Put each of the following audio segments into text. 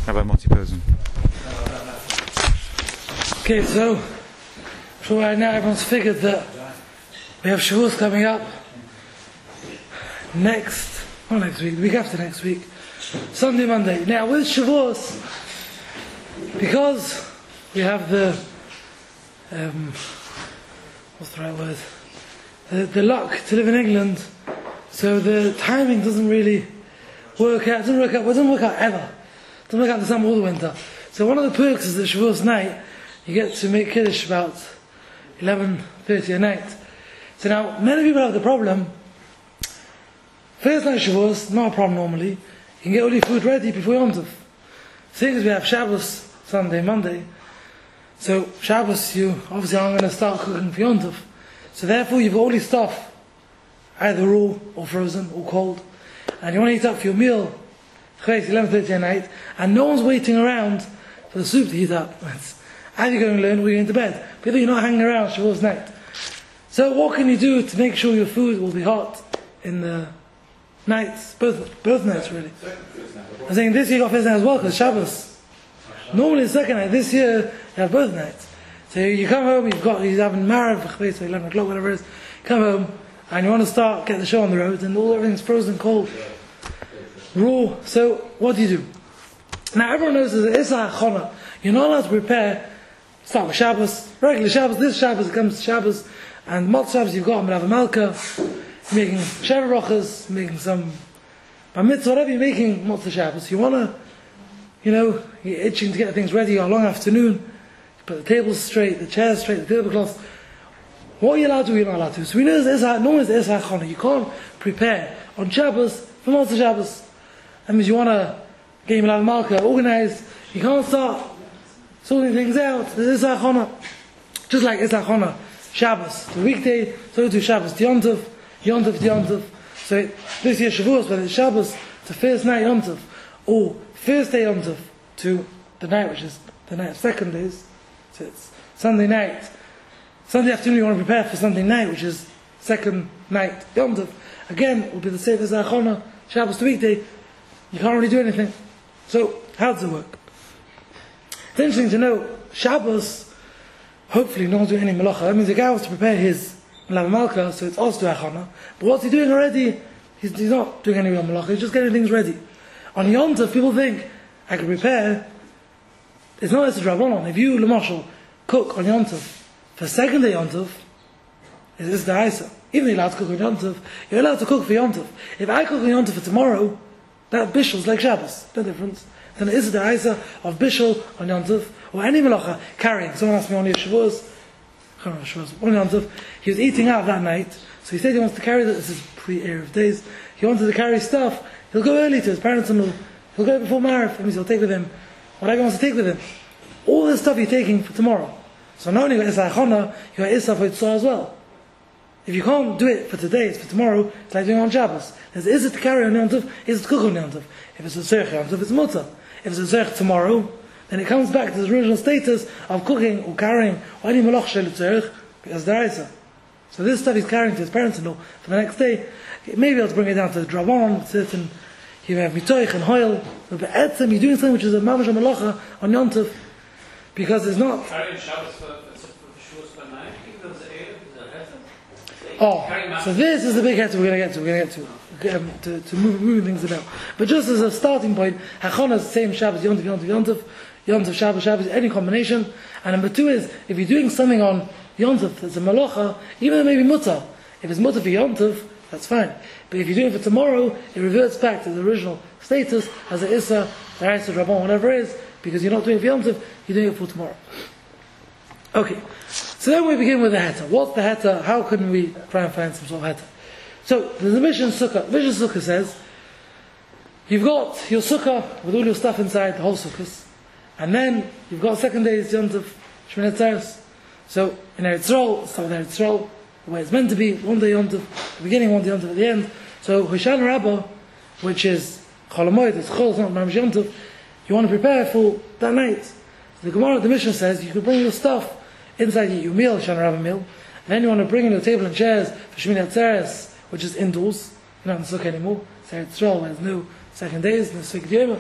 Rabbi Moti Posen. Okay, so right now everyone's figured that we have Shavuos coming up the week after next week, Sunday, Monday. Now with Shavuos, because we have the what's the right word? The luck to live in England, so the timing doesn't really work out. It doesn't work out ever. It doesn't work out in the summer or the winter. So one of the perks is that Shavuos night, you get to make Kiddush about 11:30 at night. So now, many people have the problem. First night Shavuos, not a problem normally. You can get all your food ready before Yom Tov. Seeing as we have Shabbos, Sunday, Monday, so Shabbos you obviously aren't going to start cooking for Yom Tov. So therefore you've got all your stuff, either raw or frozen or cold, and you want to heat up for your meal, 11:30 at night, and no one's waiting around for the soup to heat up. It's either you're going to learn or you're going to bed. But you're not hanging around Shavuos night. So what can you do to make sure your food will be hot in the nights, both nights really? I'm saying this year you got first night as well because Shabbos. Normally the second night, this year you have both nights. So you come home, you're having Marav, 11 o'clock, whatever it is, come home and you want to get the show on the road and everything's frozen cold, raw. So what do? Now everyone knows there's an Issa HaChana. You're not allowed to prepare, start with Shabbos, regular Shabbos, this Shabbos it comes to Shabbos, and Mot Shabbos you've got Melav Malka, making Sheva Rochas, making some Bar Mitzvah, whatever you're making Mot Shabbos. You want to, you're itching to get things ready, you got a long afternoon, put the tables straight, the chairs straight, the tablecloths. What are you allowed to do, you're not allowed to. So we know normally it's Issa HaChana. You can't prepare on Shabbos for Mot Shabbos. That means you want to get your Melav Malka organized, you can't start sorting things out. There's Issa HaChana. Just like Issa HaChana, Shabbos, the weekday, so to Shabbos, the Yom Tov, Yom Tov, Yom Tov. So this year Shavuos, whether it's Shabbos to first night Yom Tov, or first day Yom Tov to the night, which is the night of second days, so it's Sunday night. Sunday afternoon you want to prepare for Sunday night, which is second night Yom Tov. Again, it will be the same as Issa HaChana, Shabbos to weekday. You can't really do anything. So, how does it work? It's interesting to know, Shabbos, hopefully no one's doing any melacha. That means the guy wants to prepare his Melav Malka, so it's also Achana. But what's he doing already? He's not doing any real melacha, he's just getting things ready. On Yom Tov, people think, I can prepare. It's not as a Rabbanon. If you, L'mashal, cook on Yom Tov, for second day Yom Tov, it's the Isa. Even if you're allowed to cook on Yom Tov, you're allowed to cook for Yom Tov. If I cook on Yom Tov for tomorrow, that Bishel's like Shabbos, no difference. Then it is the Isa of Bishel on Yom Tov, or any melacha, carrying. Someone asked me on Shavuos, on Yom Tov, he was eating out that night, so he said he wants to carry this is pre-Erev days, he wanted to carry stuff, he'll go early to his parents-in-law, he'll go before Marav, that means he'll take with him whatever he wants to take with him. All this stuff you're taking for tomorrow. So not only you got Issa HaChana, you got Issa for Yitzhak as well. If you can't do it for today, it's for tomorrow, it's like doing on Shabbos. There's Issa to carry on Yom Tov, Issa to cook on Yom Tov. If it's a Tzerch Yom Tov, it's Mutter. If it's a Tzerch tomorrow, then it comes back to the original status of cooking or carrying, or any Malach Shel Tzerch, because there is. So this stuff he's carrying to his parents-in-law for the next day. He may be able to bring it down to the Dravan, certain, you have Mitoich and Hoil, but Etzem, you're doing something which is a Mamash Malacha on Yom Tov, because it's not. Carrying Shabbos for Shavuos by night, even though it's Erev, so this is the big heter we're going to get to move things about. But just as a starting point, Hachana is the same Shabbos, Yom Tov, Yom Tov, Yom Tov, Yom Tov, Shabbos, any combination. And number two is, if you're doing something on Yom Tov that's a malacha, even though it may be mutter, if it's mutter for Yom Tov, that's fine. But if you're doing it for tomorrow, it reverts back to the original status as a Issa, the Issa, Rabban, whatever it is, because you're not doing it for Yom Tov, you're doing it for tomorrow. Okay, so then we begin with the heter. What's the heter? How can we try and find some sort of heter? So, there's a Mishnah Sukkah. The Mishnah Sukkah says, you've got your Sukkah with all your stuff inside, the whole Sukkah, and then you've got second day's Yom Tov, Shemoneh Atzeres. So, in Eretz Yisrael, start with Eretz Yisrael, the way it's meant to be, one day Yom Tov, the beginning, one day Yom Tov at the end. So, Hoshana Rabbah, which is Chol HaMoed, it's Chol, it's not Mamash Yom Tov, you want to prepare for that night. So the Gemara, the Mishnah says, you could bring your stuff inside your meal, Hoshana Rabbah meal, and then you want to bring in your table and chairs for Shemoneh Atzeres, which is indoors, you're not in the Sukkah anymore, it's Eretz Yisrael, where there's no second days, no Sukkah Yom.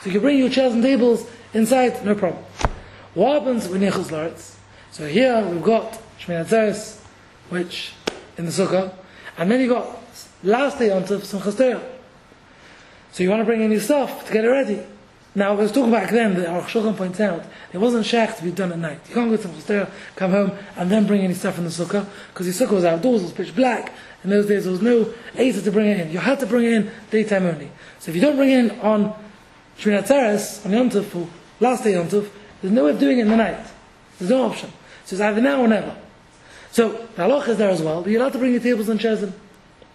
So you can bring your chairs and tables inside, no problem. What happens when Chutz La'aretz? So here we've got Shmini Atzeres, which in the Sukkah, and then you've got last day Yom Tov, Simchas Torah. So you want to bring in your stuff to get it ready. Now, I was talking back then, that Aruch Shulchan points out, it wasn't shach to be done at night. You can't go to Simchas Torah, come home, and then bring any stuff from the Sukkah, because your Sukkah was outdoors, it was pitch black. In those days, there was no Eitzah to bring it in. You had to bring it in daytime only. So if you don't bring it in on Shmini Atzeres, on Yom Tov, for last day Yom Tov, there's no way of doing it in the night. There's no option. So it's either now or never. So the halach is there as well, but you're allowed to bring your tables and chairs in.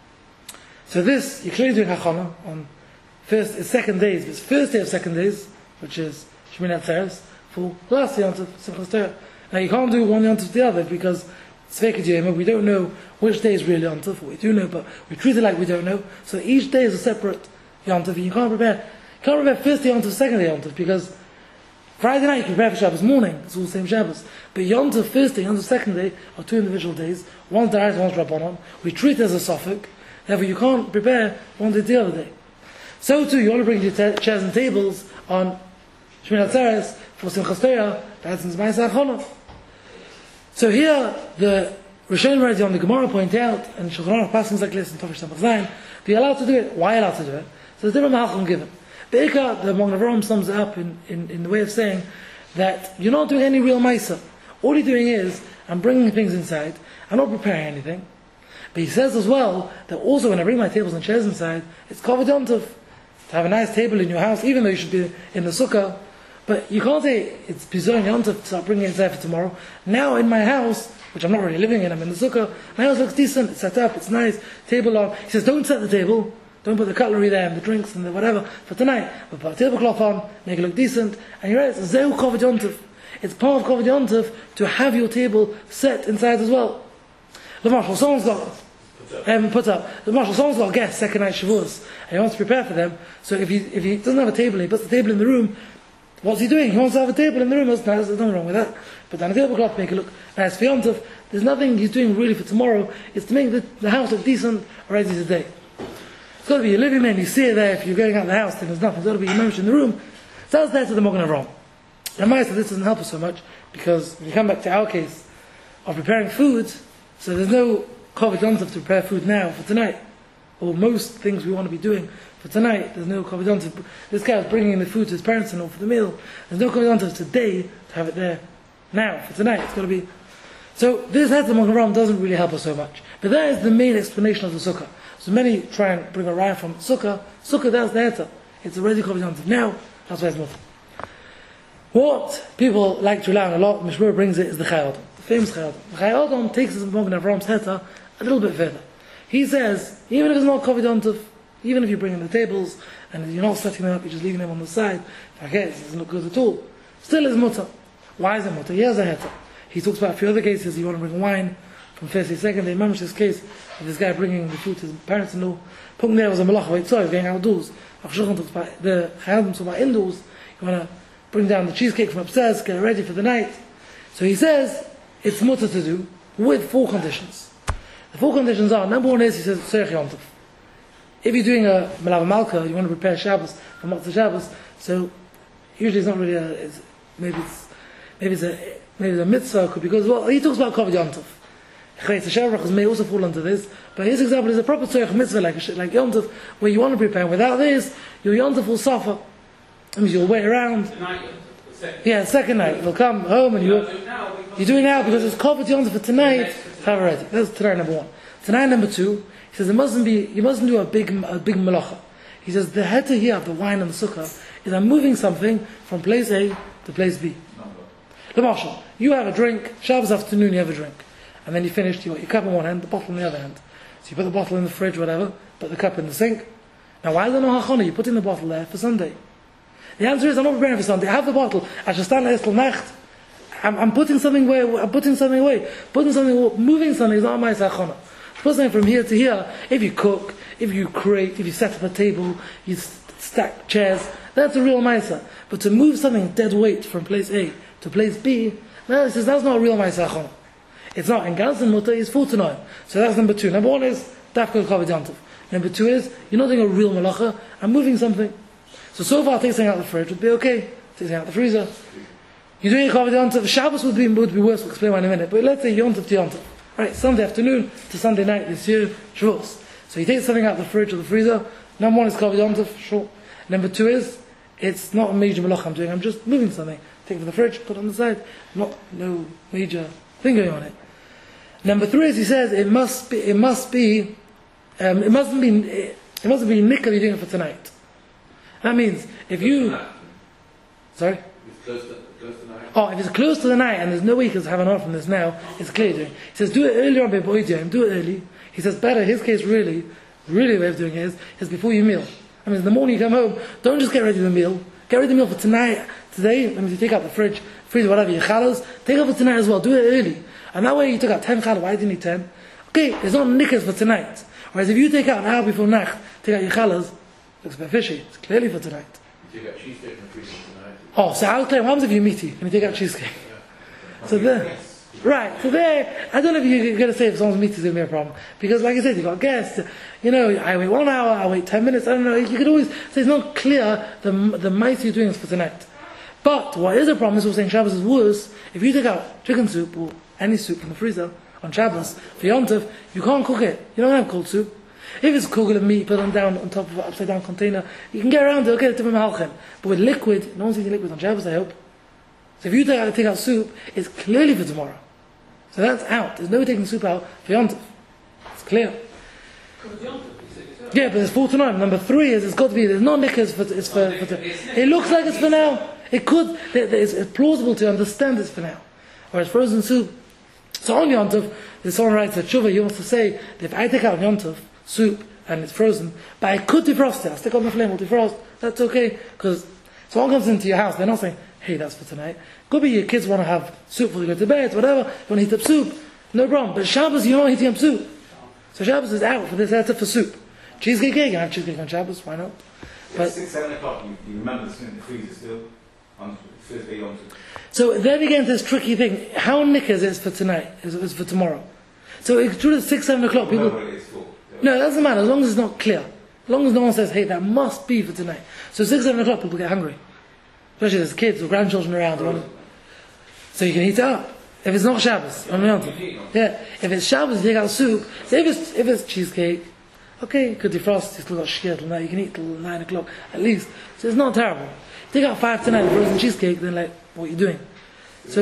So this, you're clearly doing hachana on second days, but it's first day of second days, which is Shmini Atzeres, for last day Yom Tov, Simchas Torah. Now you can't do one Yom Tov to the other, because Tzvekah Yoma, we don't know which day is really Yom Tov, we do know, but we treat it like we don't know. So each day is a separate Yom Tov, and you can't prepare first day Yom Tov, second day Yom Tov, because Friday night you can prepare for Shabbos morning, it's all the same Shabbos. But Yom Tov first day, Yom Tov second day are two individual days, one's D'oraisa, one's Rabbanon. We treat it as a suffix, therefore you can't prepare one day the other day. So too, you want to bring your chairs and tables on Shmini Atzeres for Simchas Torah, that's in Zmayis HaChana. So here, the Rishonim already on the Gemara point out, and Shulchan Aruch passes like this in Tov Samach Zayin, that you're allowed to do it. Why allowed to do it? So there's different malachim given. Be'ikar, the Magen Avraham sums it up in the way of saying that you're not doing any real Maisa. All you're doing is, I'm bringing things inside, I'm not preparing anything. But he says as well, that also when I bring my tables and chairs inside, it's Kavod Yom Tov. To have a nice table in your house, even though you should be in the Sukkah, but you can't say it's Bizon Yom Tov to start bringing it inside for tomorrow. Now in my house, which I'm not really living in, I'm in the Sukkah, my house looks decent, it's set up, it's nice, table on. He says, don't set the table, don't put the cutlery there and the drinks and the whatever for tonight, but put a tablecloth on, make it look decent, and you're right, it's Zeu Kavod Yom Tov. It's part of Kavod Yom Tov to have your table set inside as well. The Marshal, someone's got someone's got guests second night Shavuos, and he wants to prepare for them. So if he doesn't have a table, he puts the table in the room. What's he doing? He wants to have a table in the room. There's nothing wrong with that. But on a tablecloth, make it look nice for Yom Tov. There's nothing he's doing really for tomorrow. It's to make the house look decent already today. It's got to be your living room. You see it there. If you're going out of the house, then there's nothing. It's got to be your in the room. So that's there to the Magen Avraham. And my this doesn't help us so much, because when you come back to our case of preparing food, so there's no Kavod Yom Tov to prepare food now for tonight, or most things we want to be doing for tonight. There's no Kavod Yom Tov. This guy was bringing in the food to his parents and all for the meal. There's no Kavod Yom Tov today to have it there now for tonight. It's got to be. So this Heter Magen Avraham doesn't really help us so much. But that is the main explanation of the Sukkah. So many try and bring a raya from Sukkah. Sukkah, that's the Heter. It's already Kavod Yom Tov now. That's why it's not. What people like to rely on a lot, Mishmur brings it, is the Chayei Adam, the famous Chayei Adam. The Chayei Adam takes his Magen Avraham's Heter a little bit further. He says, even if it's not Kavod Yom Tov, even if you bring in the tables and you're not setting them up, you're just leaving them on the side, okay, it doesn't look good at all. Still is mutter. Why is it mutter? Here's a Heter. He talks about a few other cases. You want to bring wine from first day, second day. Remember this case of this guy bringing the food to his parents-in-law. Putting there was a malach of Eitzah, going outdoors. Shulchan talks about the Chayei Adam talks about indoors. You want to bring down the cheesecake from upstairs, get it ready for the night. So he says it's mutter to do with 4 conditions. The 4 conditions are, number 1 is, he says, Tzorech Yom Tov. If you're doing a Melava Malka, you want to prepare Shabbos for Matzah Shabbos, so usually it's not really maybe it's a mitzvah, because, well, he talks about Kavod Yom Tov. Chayei Shabbos may also fall into this, but his example is a proper Tzorech mitzvah, like Yom Tov, where you want to prepare. Without this, your Yom Tov will suffer. That means you'll wait around. Second night. You'll come home and you're doing now because it's Kavod Yom Tov for tonight. Have it ready. That's tonight number 1. Tonight number 2. He says you mustn't do a big melacha. He says the heter here of the wine and the sukkah is I'm moving something from place A to place B. The marshal, you have a drink. Shabbos afternoon you have a drink, and then you finished. You got your cup in one hand, the bottle in the other hand. So you put the bottle in the fridge, whatever. Put the cup in the sink. Now why is there no hachana? You're putting the bottle there for Sunday. The answer is I'm not preparing for Sunday. I have the bottle. I shall stand there till Nacht. I'm putting something away. Moving something is not my sachana. Put something from here to here. If you cook, if you create, if you set up a table, you stack chairs, that's a real ma'isa. But to move something dead weight from place A to place B, no, he says that's not a real ma'isa. It's not. In Ganzen Mutter is 4 to 9. So that's number 2. Number 1 is Dafka Kavod Yom Tov. Number 2 is you're not doing a real malacha. I'm moving something. So far, take something out of the fridge would be okay. Take something out of the freezer. You're doing a Kavod Yontif. Shabbos would be worse. We'll explain why in a minute. But let's say Yontif to Yontif. Right, Sunday afternoon to Sunday night this year, Shavuos. So you take something out of the fridge or the freezer. Number one is Kavod Yontif, sure. Number two is, it's not a major malach I'm doing. I'm just moving something. Take it from the fridge, put it on the side. No major thing going on it. Number three is, he says, it mustn't be nikah you're doing it for tonight. That means if you, sorry. It's close to night. Oh, if it's close to the night and there's no way you can have an off from this now, it's clear doing. He says, do it earlier on before you do it early. He says, better, his case really the way of doing it is before you meal. I mean, in the morning you come home, don't just get ready the meal. Get ready the meal for tonight, today. I mean, you take out the fridge, freezer, whatever, your challahs, take out for tonight as well. Do it early. And that way you took out 10 challah. Why do you need 10? Okay, it's not nickers for tonight. Whereas if you take out an hour before Nacht, take out your challahs, looks a bit fishy. It's clearly for tonight. You take out cheesecake from the freezer tonight. Oh, so I'll claim, what happens if you meaty and you take out cheesecake? So there, right, so there, I don't know if you're going to say if someone's meaty is going to be a problem. Because like I said, you've got guests, I wait 1 hour, I wait 10 minutes, I don't know, you could always say it's not clear the mice you're doing is for tonight. But what is a problem is we're saying Shabbos is worse. If you take out chicken soup or any soup from the freezer on Shabbos for Yontif, you can't cook it. You don't have cold soup. If it's cooked with meat, put them down on top of an upside down container, you can get around it, okay, different malchem. But with liquid, no one's eating liquid on Shabbos, I hope. So if you take out soup, it's clearly for tomorrow. So that's out. There's no taking soup out for Yontif. It's clear. Yeah, but there's 4 to 9. Number 3 is, it's got to be, there's no nickers it's for it looks like it's for now. It could, it's plausible to understand it's for now. Whereas frozen soup, so on Yontif, there's someone writes a tshuva, he wants to say that if I take out Yontif soup and it's frozen, but I could defrost it, I'll stick on the flame, we'll defrost, that's okay, because someone comes into your house, they're not saying, hey, that's for tonight. Could be your kids want to have soup before they go to bed, whatever, you want to heat up soup, no problem. But Shabbos, you're not heating up soup. So Shabbos is out for this, that's it for soup. Cheesecake cake, you can have cheesecake on Shabbos, why not? But 6, 7 o'clock, you remember this in the freezer still? On Thursday on. So then we get into this tricky thing. How nickers is for tonight? Is for tomorrow? So it's true at 6, 7 o'clock. People. No, it doesn't matter as long as it's not clear. As long as no one says, "Hey, that must be for tonight." So 6, 7 o'clock, people get hungry, especially there's kids or grandchildren around. So you can heat it up. If it's not Shabbos, yeah. If it's Shabbos, you take out soup. So if it's cheesecake, okay, you could defrost. You still got shkir till now. You can eat till 9 o'clock at least. So it's not terrible. Take out 5 to 9 frozen cheesecake, then like, what are you doing? So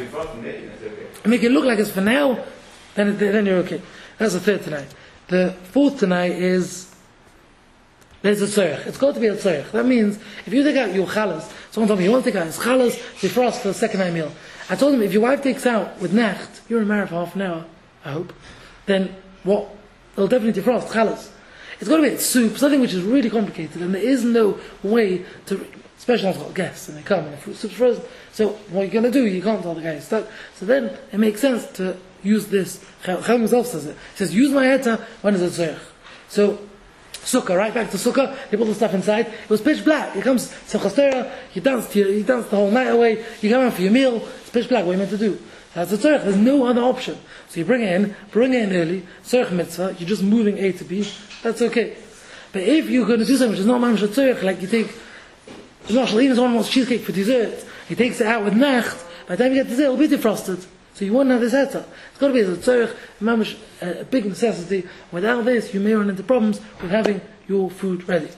make it look like it's for now, then you're okay. That's the 3rd tonight. The 4th tonight is there's a tzorech. It's got to be a tzorech. That means if you take out your challahs, someone told me you want to take out his challahs, defrost for the second night meal. I told him if your wife takes out with Nacht, you're in marriage for half an hour, I hope. Then what? They'll definitely defrost challahs. It's got to be a soup, something which is really complicated, and there is no way to. Especially when I've got guests and they come and the soup's frozen. So what you're going to do, you can't tell the guy he's stuck. So then it makes sense to use this. Chacham himself says it. He says, use my heta when it's a tzorech. So sukkah, right back to sukkah, they put the stuff inside. It was pitch black. It comes Simchas Torah, you dance the whole night away, you come out for your meal, it's pitch black, what are you meant to do? That's a tzorech, there's no other option. So you bring it in early, tzorech mitzvah, you're just moving A to B, that's okay. But if you're going to do something which is not mamish tzorech, like you take even someone wants cheesecake for dessert, he takes it out with Nacht, by the time you get dessert, it'll be defrosted. So you won't have this heta. It's got to be a tzorech, a big necessity. Without this, you may run into problems with having your food ready.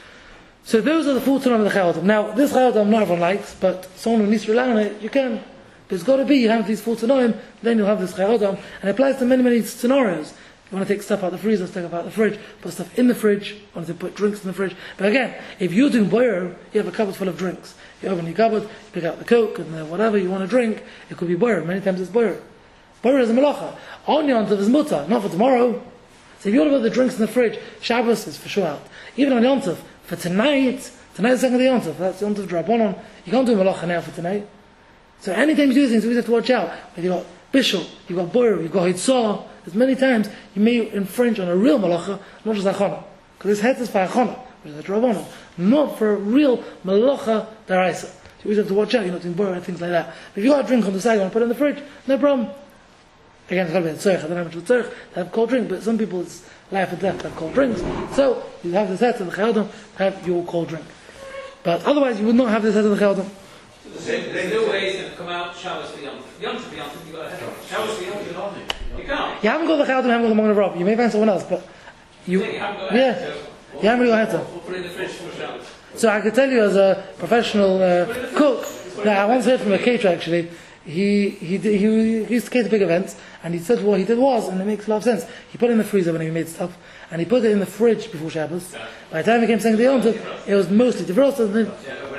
So those are the 4 Tanoim of the Chayei Adam. Now, this Chayei Adam not everyone likes, but someone who needs to rely on it, you can. But it's got to be, you have these 4 Tanoim, then you'll have this Chayei Adam, and it applies to many, many scenarios. You want to take stuff out the freezer, take stuff out the fridge, put stuff in the fridge, you want to put drinks in the fridge. But again, if you're doing boyer, you have a cupboard full of drinks. You open your cupboard, you pick out the Coke and whatever you want to drink, it could be boyer. Many times it's boyer. Boyer is a malacha. On Yontif is mutar, not for tomorrow. So if you want to put the drinks in the fridge, Shabbos is for sure out. Even on Yontif, for tonight's the second day Yontif, that's Yontif Drabonon. You can't do malacha now for tonight. So anytime you do things, you always have to watch out. When you've got bishul, you've got boyer, you've got hitzah, there's many times you may infringe on a real malacha, not just achana. Because this head is for achana, which is a drabonon, not for a real malacha daraisa. So you always have to watch out, you're not doing boyer and things like that. But if you got a drink on the side, you want to put it in the fridge, no problem. Again, it's got to be a tzorech. I don't know how much of a tzorech to have cold drink, but some people it's life or death to have cold drinks. So you have the set of the Chayei Adam, have your cold drink. But otherwise, you would not have this head of the Chaldim. So there's no way he's going to come out, showers for Yom Tov. Yom Tov, you've got a head. Showers for Yom Tov. You can't. You haven't got the Chaldim, you haven't got the Magen Avraham. You may find someone else, but you haven't got a head. yeah, you haven't got a head. We'll put it in the fridge for showers. So I could tell you as a professional cook, that I once heard from a caterer actually, he used to cater big events, and he said what he did was, and it makes a lot of sense, he put it in the freezer when he made stuff, and he put it in the fridge before Shabbos. By the time he came saying the Yom Tov, it was mostly defrosted.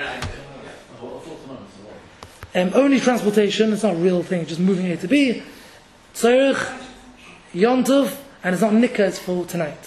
Only transportation, it's not a real thing, just moving A to B. Tzorich, Yom Tov, and it's not nikah, it's for tonight.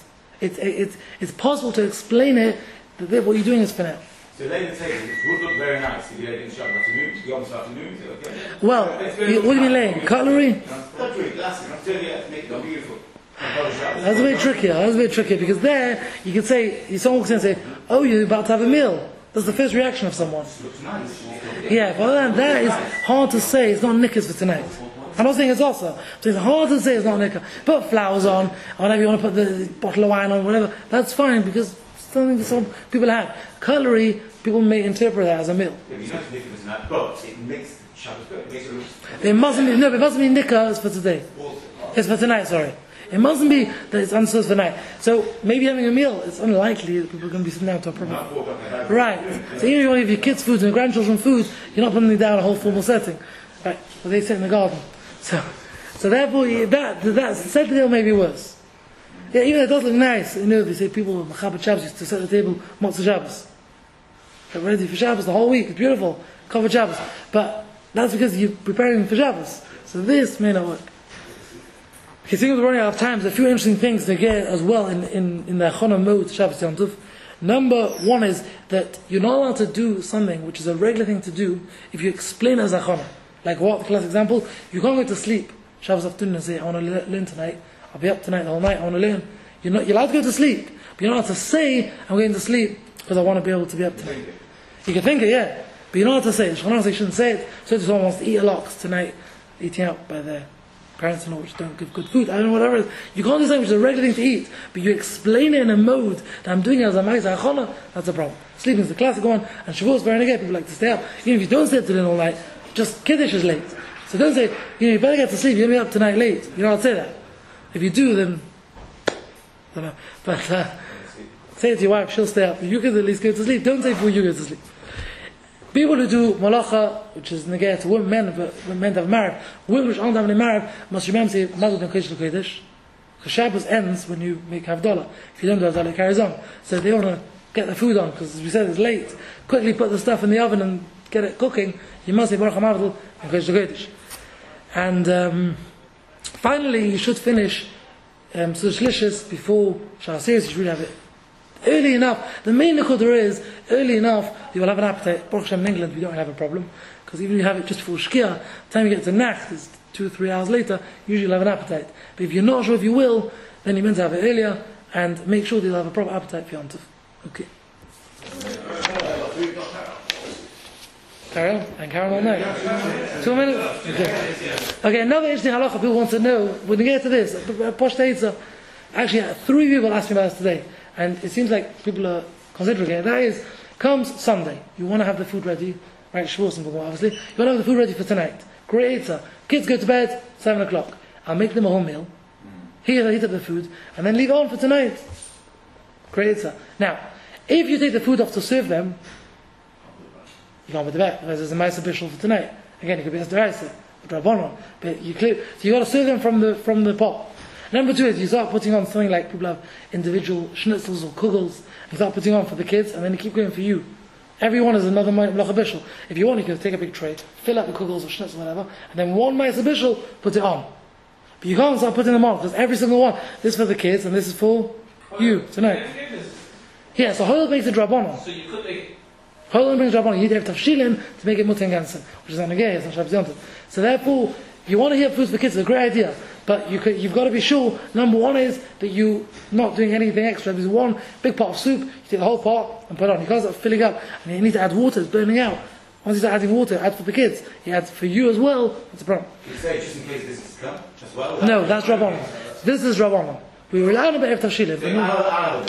It's possible to explain it, that what you're doing is for now. So laying the table, it would look very nice if you laid it in Shabbat afternoon, Yom Tov afternoon, is it okay? Well, what do you mean laying? Cutlery? Cutlery, glass, I'm telling you, make it beautiful. That's a bit trickier, because there, you can say, someone can say, oh, you're about to have a meal. That's the first reaction of someone. Looks nice. Yeah, but that is hard to say, it's not nickers for tonight. I'm not saying it's also, so it's hard to say it's not nicker. Put flowers on, or whatever you want to put the bottle of wine on, whatever, that's fine, because something that some people have. Cutlery, people may interpret that as a meal. Yeah, you know it's nicker for tonight, but it makes the Shabbat good. It makes it look... It mustn't be nicker, it's for today. It's for tonight, sorry. It mustn't be that it's understood for tonight. So maybe having a meal, it's unlikely that people are going to be sitting down to a proper. Right. So even if you want to give your kids food and your grandchildren food, you're not putting them down a whole formal setting. Right. But they sit in the garden. So therefore, that set the deal may be worse. Yeah, even it does look nice. You know, they say people with Chabad Shabbos used to set the table Motzei Shabbos. Get ready for Shabbos the whole week. It's beautiful. Covered Shabbos. But that's because you're preparing for Shabbos. So this may not work. Okay, seeing we're running out of time, there's a few interesting things to get as well in the Chona mode Shabbos Yom Tov. Number one is that you're not allowed to do something which is a regular thing to do if you explain it as a Chona. Like what? The class example, you can't go to sleep Shabbos afternoon and say, I want to learn tonight, I'll be up tonight the whole night, I want to learn. You're allowed to go to sleep, but you're not allowed to say, I'm going to sleep because I want to be able to be up tonight. You can think it, yeah, but you're not allowed to say it. Shulchan Aruch shouldn't say it. So if someone wants to eat a lot tonight, eating out by their parents and all which don't give good food, I don't know, whatever it is. You can't do something which is a regular thing to eat, but you explain it in a mode that I'm doing it as a Ma'aseh Achana, that's a problem. Sleeping is the classic one, and Shavuos, very again, people like to stay up. Even if you don't stay up till all night, just Kiddush is late. So don't say, you better get to sleep, you're going to be up tonight late. You don't have to say that. If you do, then, I don't know. But say it to your wife, she'll stay up. You can at least go to sleep. Don't say before you go to sleep. People who do malacha, which is negayah to women, men that have married, women which aren't having married, must remember to say, Mazel Tov Kodesh L'Kodesh. Because Shabbos ends when you make Havdalah. If you don't do Havdalah, it carries on. So they want to get the food on, because as we said, it's late. Quickly put the stuff in the oven and get it cooking. You must say Baruch HaMavdil and Kodesh L'Kodesh. And finally, you should finish Sudah Shlishis before Shas Seres. You should really have it early enough. The main nekudah is early enough you will have an appetite. Baruch Hashem, in England we don't have a problem, because even if you have it just before Shkia, the time you get to Nacht is 2 or 3 hours later, usually you'll have an appetite. But if you're not sure if you will, then you're meant to have it earlier, and make sure that you'll have a proper appetite for Yom Tov. Okay. Carry on, and carry on all night. 2 minutes? Okay, another interesting halacha people want to know, when we get to this, Posh Teitza, actually 3 people asked me about this today, and it seems like people are considering it. That is, comes Sunday, you want to have the food ready, right, Shavuos and obviously, you want to have the food ready for tonight. Great, kids go to bed, 7 o'clock. I'll make them a whole meal, heat up the food, and then leave it on for tonight. Great. Now, if you take the food off to serve them, you can't put it back, because there's a Ma'aseh Bishul for tonight. Again, it could be as D'Oraisa, Rabbanon, but you got to serve them from the pot. Number 2 is you start putting on something like people have individual schnitzels or kugels. You start putting on for the kids, and then you keep going for you. Everyone is another Melacha Bishul. If you want, you can take a big tray, fill up the kugels or schnitzel, whatever, and then one Ma'aseh Bishul, put it on. But you can't start putting them on, because every single one, this is for the kids, and this is for you tonight. Yeah, so Hoyle makes it Rabbanon. So you could make Hoyle brings Rabbanon. You have Tafshilin to make it Mutter and Gansen, which is not Negayah, it's not Shabbos Yom Tov. So therefore, you want to hear food for kids, it's a great idea. But you've got to be sure, number 1 is that you're not doing anything extra. There's one big pot of soup, you take the whole pot and put it on. You can't start filling up, and you need to add water, it's burning out. Once you start adding water, add for the kids. You add for you as well, that's a problem. You say just in case this is come as well? No, that's Rabbanon. This is Rabbanon. We rely on a bit of Tafshilin.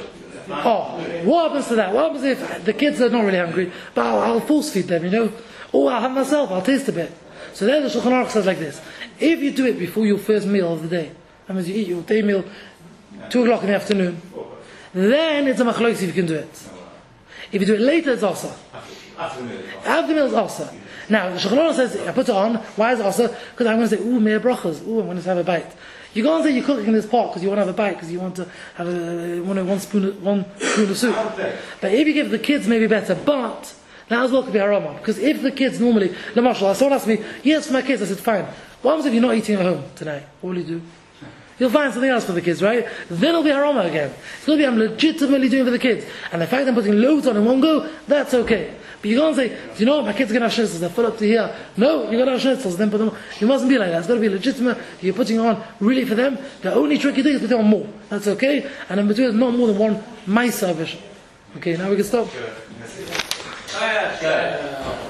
Oh, what happens to that? What happens if the kids are not really hungry, but I'll force feed them, you know? Or I'll have myself, I'll taste a bit. So there the Shulchan Aruch says like this: if you do it before your first meal of the day, that means you eat your day meal 2 o'clock in the afternoon, then it's a machlokes if you can do it. If you do it later, it's also. After the meal. After the meal is also. Now the Shulchan Aruch says, I put it on. Why is it also? Because I'm going to say, ooh, mehr brachas. Ooh, I'm going to have a bite. You can't say you're cooking in this pot because you want to have a bite because you want to have one spoon of soup. But if you give the kids, maybe better. But that as well could be harama, because if the kids normally, Lamashal, someone asked me, yes, for my kids, I said fine. What happens if you're not eating at home tonight? What will you do? You'll find something else for the kids, right? Then it'll be harama again. It's going to be I'm legitimately doing for the kids, and the fact I'm putting loads on in one go, that's okay. But you can't say, do you know what, my kids are going to have schnitzels, they're full up to here. No, you're going to have schnitzels, then put them on. You mustn't be like that. It's got to be legitimate. You're putting on really for them. The only tricky thing is putting on more. That's okay. And in between, not more than one maisa vision. Okay, now we can stop. Oh, yeah.